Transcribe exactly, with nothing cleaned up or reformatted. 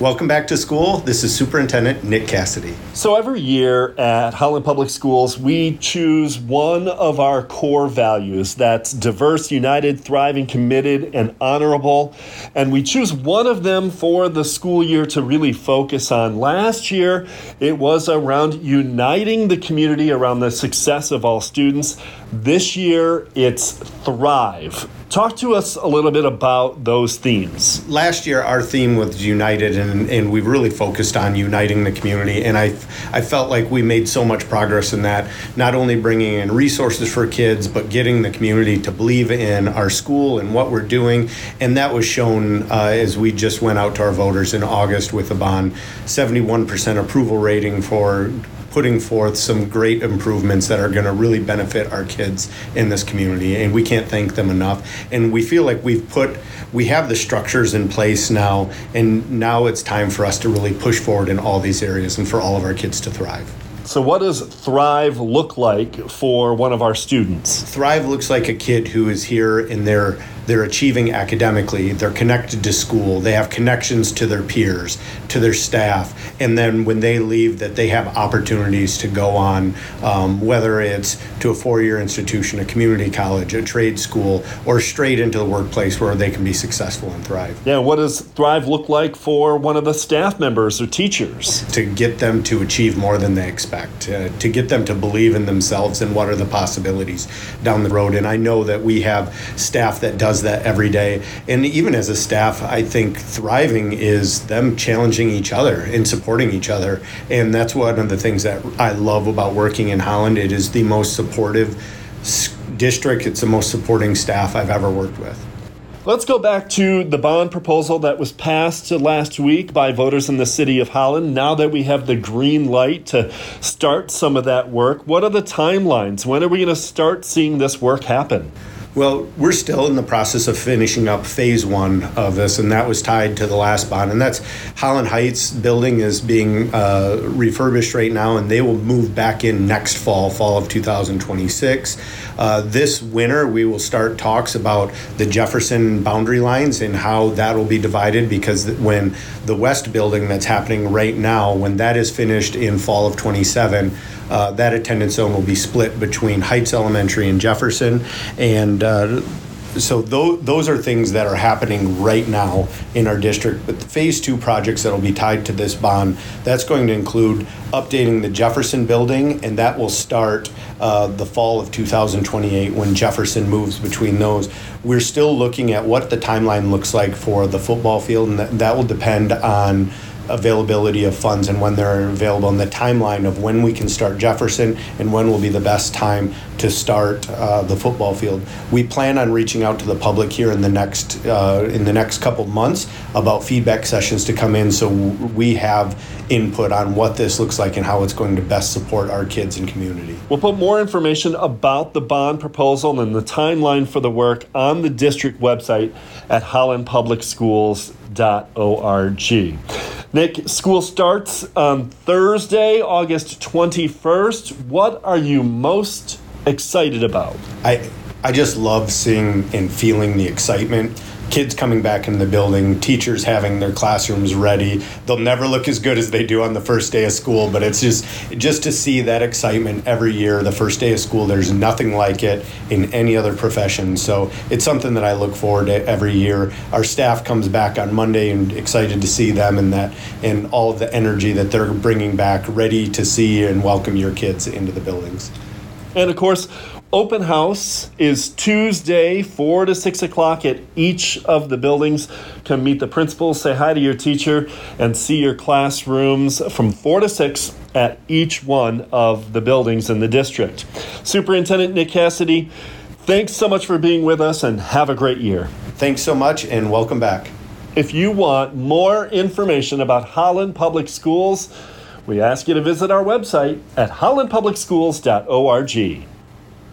Welcome back to school. This is Superintendent Nick Cassidy. So every year at Holland Public Schools, we choose one of our core values that's diverse, united, thriving, committed, and honorable. And we choose one of them for the school year to really focus on. Last year, it was around uniting the community around the success of all students. This year, it's Thrive. Talk to us a little bit about those themes. Last year, our theme was United, and, and we really focused on uniting the community. And I, I felt like we made so much progress in that, not only bringing in resources for kids, but getting the community to believe in our school and what we're doing. And that was shown uh, as we just went out to our voters in August with a bond, seventy-one percent approval rating for putting forth some great improvements that are going to really benefit our kids in this community, and we can't thank them enough. And we feel like we've put, we have the structures in place now, and now it's time for us to really push forward in all these areas and for all of our kids to thrive. So what does Thrive look like for one of our students? Thrive looks like a kid who is here and they're they're achieving academically, they're connected to school, they have connections to their peers, to their staff, and then when they leave that they have opportunities to go on, um, whether it's to a four-year institution, a community college, a trade school, or straight into the workplace where they can be successful and thrive. Yeah, what does Thrive look like for one of the staff members or teachers? To get them to achieve more than they expect, uh, to get them to believe in themselves and what are the possibilities down the road. And I know that we have staff that does that every day. And even as a staff, I think thriving is them challenging each other and supporting each other. And that's one of the things that I love about working in Holland. It is the most supportive district. It's the most supporting staff I've ever worked with. Let's go back to the bond proposal that was passed last week by voters in the city of Holland. Now that we have the green light to start some of that work, what are the timelines? When are we going to start seeing this work happen? Well, we're still in the process of finishing up phase one of this, and that was tied to the last bond. And that's Holland Heights building is being uh, refurbished right now, and they will move back in next fall, fall of two thousand twenty-six. Uh, this winter, we will start talks about the Jefferson boundary lines and how that will be divided, because when the west building that's happening right now, when that is finished in fall of twenty-seven, Uh, that attendance zone will be split between Heights Elementary and Jefferson. And uh, so th- those are things that are happening right now in our district. But the phase two projects that will be tied to this bond, that's going to include updating the Jefferson building, and that will start uh, the fall of two thousand twenty-eight when Jefferson moves between those. We're still looking at what the timeline looks like for the football field, and that, that will depend on availability of funds and when they're available, and the timeline of when we can start Jefferson and when will be the best time to start uh, the football field. We plan on reaching out to the public here in the next uh, in the next couple months about feedback sessions to come in, so we have input on what this looks like and how it's going to best support our kids and community. We'll put more information about the bond proposal and the timeline for the work on the district website at holland public schools dot org. Nick, school starts on Thursday, August twenty-first. What are you most excited about? I I just love seeing and feeling the excitement. Kids coming back in the building, teachers having their classrooms ready. They'll never look as good as they do on the first day of school, but it's just just to see that excitement every year, the first day of school. There's nothing like it in any other profession. So it's something that I look forward to every year. Our staff comes back on Monday and excited to see them and that and all of the energy that they're bringing back, ready to see and welcome your kids into the buildings. And of course, open house is Tuesday, four to six o'clock at each of the buildings. Come meet the principal, say hi to your teacher, and see your classrooms from four to six at each one of the buildings in the district. Superintendent Nick Cassidy, thanks so much for being with us, and have a great year. Thanks so much, and welcome back. If you want more information about Holland Public Schools, we ask you to visit our website at holland public schools dot org.